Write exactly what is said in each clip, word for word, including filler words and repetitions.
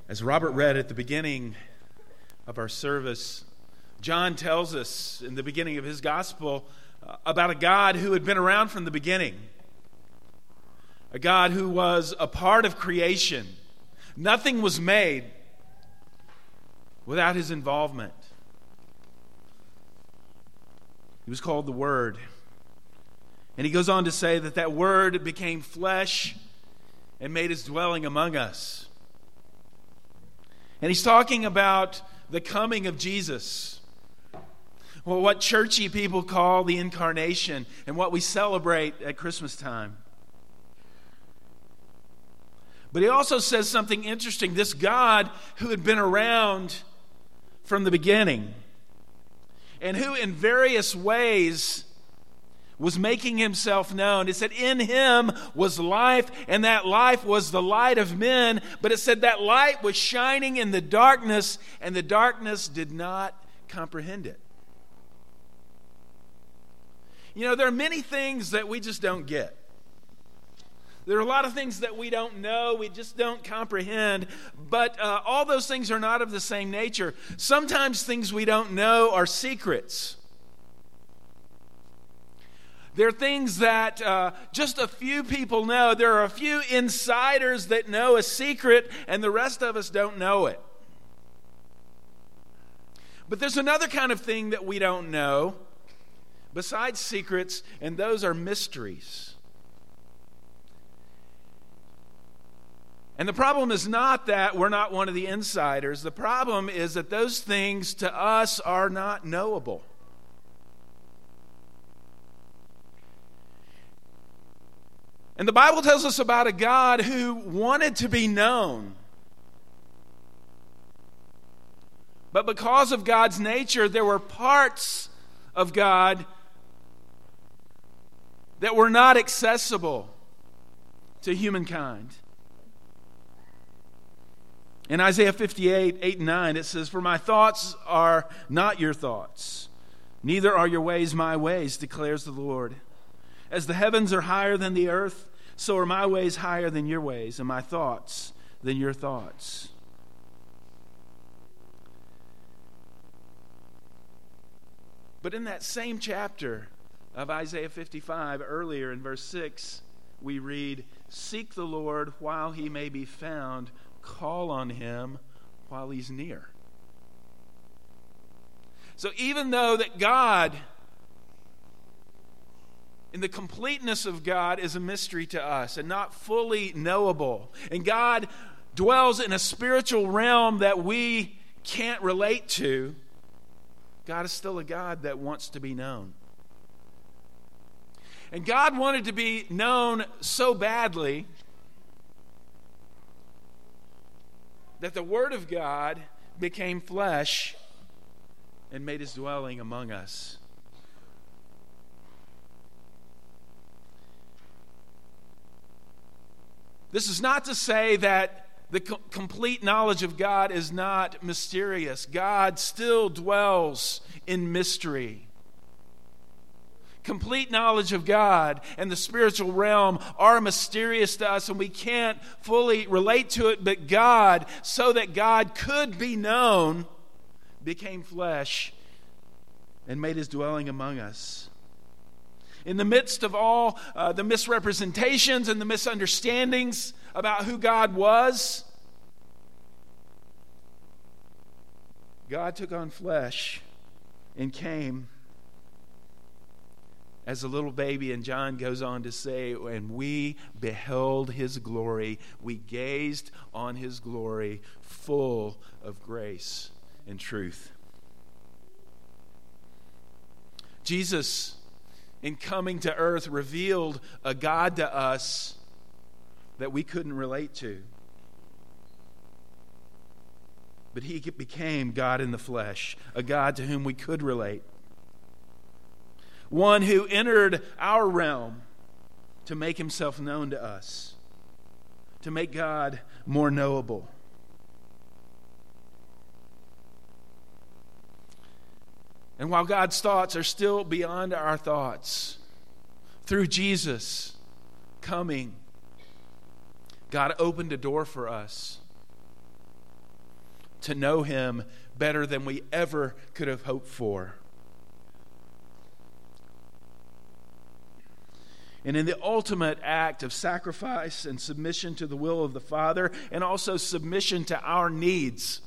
As Robert read at the beginning of our service, John tells us in the beginning of his gospel uh, about a God who had been around from the beginning. A God who was a part of creation. Nothing was made without his involvement. He was called the Word. And he goes on to say that that Word became flesh and made his dwelling among us. And he's talking about the coming of Jesus. Well, what churchy people call the incarnation and what we celebrate at Christmas time. But he also says something interesting. This God who had been around from the beginning and who in various ways was making himself known. It said, in him was life, and that life was the light of men. But it said that light was shining in the darkness, and the darkness did not comprehend it. You know, there are many things that we just don't get. There are a lot of things that we don't know, we just don't comprehend, but uh, all those things are not of the same nature. Sometimes things we don't know are secrets. There are things that uh, just a few people know. There are a few insiders that know a secret, and the rest of us don't know it. But there's another kind of thing that we don't know, besides secrets, and those are mysteries. And the problem is not that we're not one of the insiders. The problem is that those things to us are not knowable. And the Bible tells us about a God who wanted to be known. But because of God's nature, there were parts of God that were not accessible to humankind. In Isaiah fifty-eight, eight and nine, it says, "For my thoughts are not your thoughts, neither are your ways my ways, declares the Lord. As the heavens are higher than the earth, so are my ways higher than your ways, and my thoughts than your thoughts." But in that same chapter of Isaiah fifty-five, earlier in verse six, we read, "Seek the Lord while he may be found, call on him while he's near." So even though that God, in the completeness of God, is a mystery to us and not fully knowable, and God dwells in a spiritual realm that we can't relate to, God is still a God that wants to be known. And God wanted to be known so badly that the Word of God became flesh and made his dwelling among us. This is not to say that the co- complete knowledge of God is not mysterious. God still dwells in mystery. Complete knowledge of God and the spiritual realm are mysterious to us, and we can't fully relate to it. But God, so that God could be known, became flesh and made his dwelling among us. In the midst of all uh, the misrepresentations and the misunderstandings about who God was, God took on flesh and came as a little baby. And John goes on to say, "And we beheld his glory. We gazed on his glory, full of grace and truth." Jesus, in coming to earth, revealed a God to us that we couldn't relate to. But he became God in the flesh, a God to whom we could relate. One who entered our realm to make himself known to us, to make God more knowable. And while God's thoughts are still beyond our thoughts, through Jesus coming, God opened a door for us to know him better than we ever could have hoped for. And in the ultimate act of sacrifice and submission to the will of the Father, and also submission to our needs,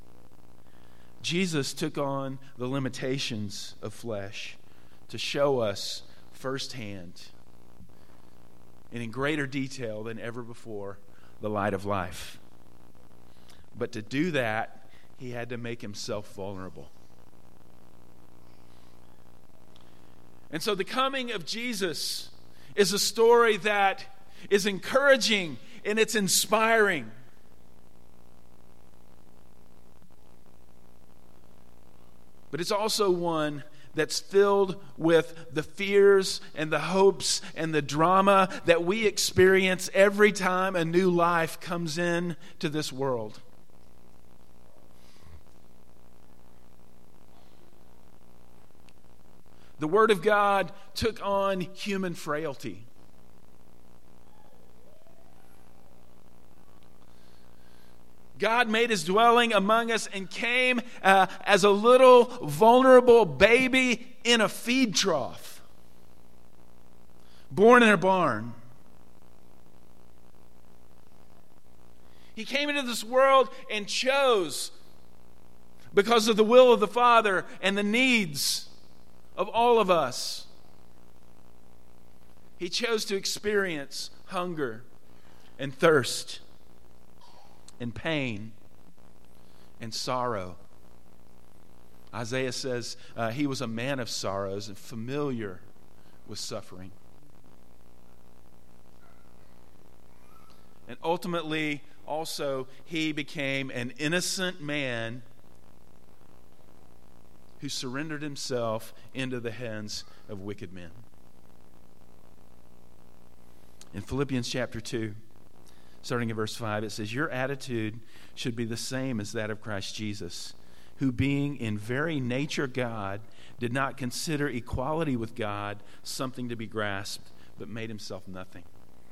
Jesus took on the limitations of flesh to show us firsthand and in greater detail than ever before the light of life. But to do that, he had to make himself vulnerable. And so the coming of Jesus is a story that is encouraging and it's inspiring. But it's also one that's filled with the fears and the hopes and the drama that we experience every time a new life comes in to this world. The Word of God took on human frailty. God made his dwelling among us and came uh, as a little vulnerable baby in a feed trough, born in a barn. He came into this world and chose, because of the will of the Father and the needs of all of us, he chose to experience hunger and thirst and pain and sorrow. Isaiah says uh, he was a man of sorrows and familiar with suffering. And ultimately, also, he became an innocent man who surrendered himself into the hands of wicked men. In Philippians chapter two, starting in verse five, it says, "Your attitude should be the same as that of Christ Jesus, who being in very nature God, did not consider equality with God something to be grasped, but made himself nothing."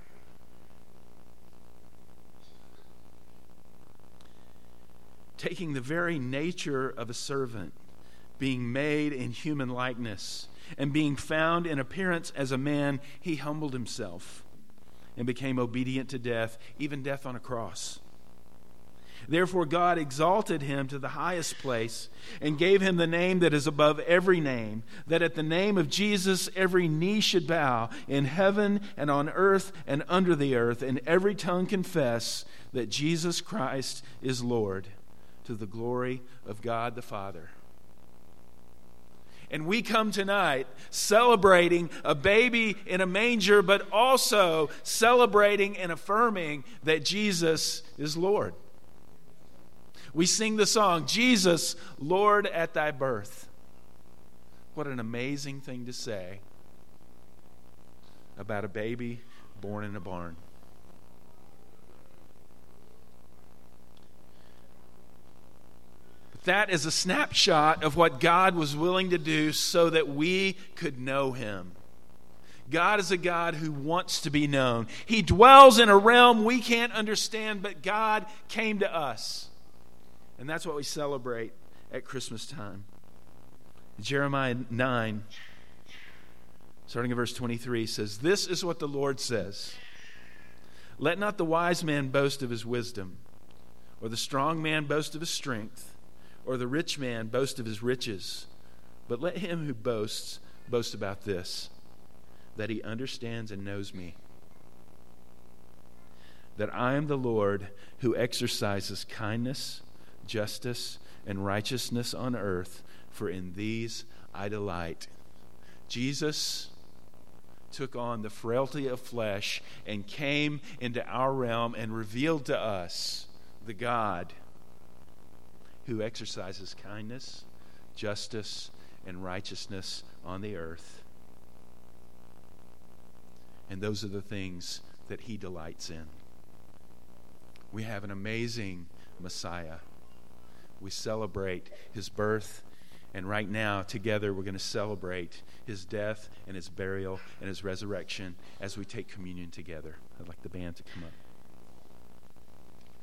Taking the very nature of a servant, being made in human likeness, and being found in appearance as a man, he humbled himself and became obedient to death, even death on a cross. Therefore God exalted him to the highest place and gave him the name that is above every name, that at the name of Jesus every knee should bow in heaven and on earth and under the earth, and every tongue confess that Jesus Christ is Lord, to the glory of God the Father. And we come tonight celebrating a baby in a manger, but also celebrating and affirming that Jesus is Lord. We sing the song, "Jesus, Lord at thy birth." What an amazing thing to say about a baby born in a barn. That is a snapshot of what God was willing to do so that we could know him. God is a God who wants to be known. He dwells in a realm we can't understand, but God came to us. And that's what we celebrate at Christmas time. Jeremiah nine, starting in verse twenty-three, says, "This is what the Lord says. Let not the wise man boast of his wisdom, or the strong man boast of his strength, or the rich man boast of his riches. But let him who boasts boast about this, that he understands and knows me, that I am the Lord who exercises kindness, justice, and righteousness on earth, for in these I delight." Jesus took on the frailty of flesh and came into our realm and revealed to us the God who exercises kindness, justice, and righteousness on the earth. And those are the things that he delights in. We have an amazing Messiah. We celebrate his birth, and right now, together, we're going to celebrate his death and his burial and his resurrection as we take communion together. I'd like the band to come up.